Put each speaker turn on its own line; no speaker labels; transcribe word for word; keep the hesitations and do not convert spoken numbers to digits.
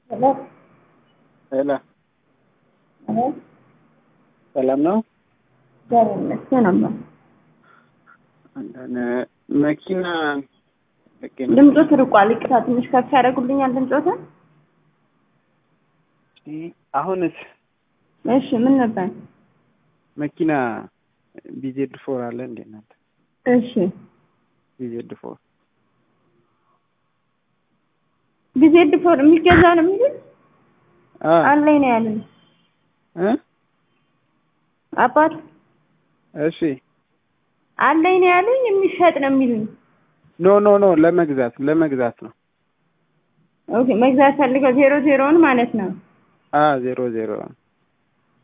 Hello.
ሄሎ
Hello.
ሰላም ነው።
እግዚአብሔር ይመስገን አባ።
አንዳንድ መኪና መኪና
ድምፆት ርቋል። ይቅርታ ትንሽ ከፍ ያደርጉልኛል ድምፆትን?
አሁንስ?
እሺ ምን ነበር?
መኪና ቢዜድ ፎር አለ እንዴ እናንተ?
እሺ
ቢዜድ ፎር
ቢዜድ ፎር የሚገዛ ነው የሚሉት?
አ
አለኝ ነው ያሉኝ
እ
አባት።
እሺ
አለኝ ነው ያሉኝ የሚሸጥ ነው የሚሉኝ?
ኖ ኖ ኖ ለመግዛት ለመግዛት ነው።
ኦኬ መግዛት ፈልገው ዜሮ ዜሮውን ማለት ነው?
አ ዜሮ ዜሮ